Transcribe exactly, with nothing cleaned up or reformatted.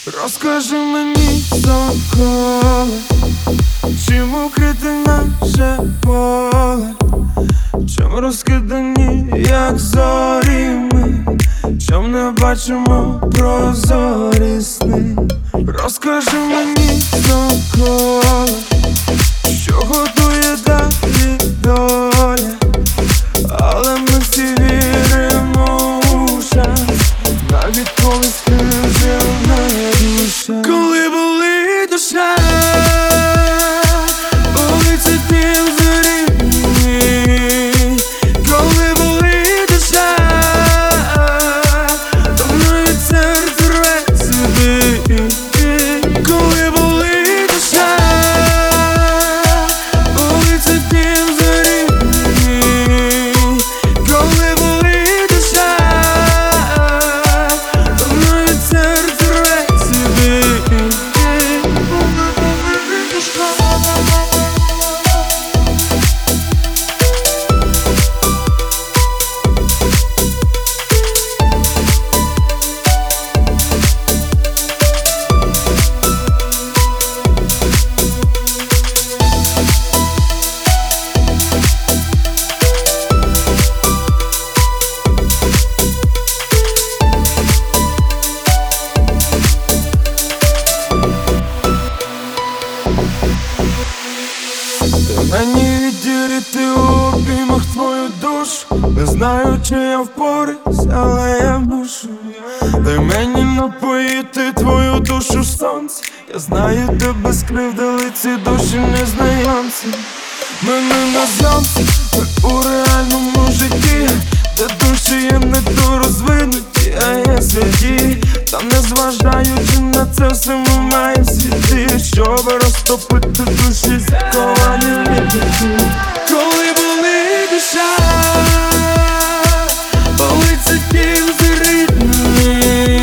Розкажи мені, соколе, чим укрите наше поле, чим розкидані, як зорі ми, чим не бачимо прозорі сни. Розкажи мені, соколе, що готує далі доля, але ми всі віримо у шанс, навіть коли скрижена душа. Коли болить душа, болить це дім зорі, коли болить душа, то мною серце рве собі. Коли болить душа, болить це дім зорі, коли болить душа, то мною серце рве собі. Ти мені відділити у обіймах твою душу. Не знаю, чи я впораюсь, але я мушу. Дай мені напоїти твою душу в сонці. Я знаю, тебе скривдили ці душі незнайомці. Ми не на зйомці, ми у реальному житті, де душі є не то розвинуті, а є святі. Та незважаючи на це все ми маємо світи, щоб розтопити душі заковані в небі. Коли болить душа, болить це дім зорі,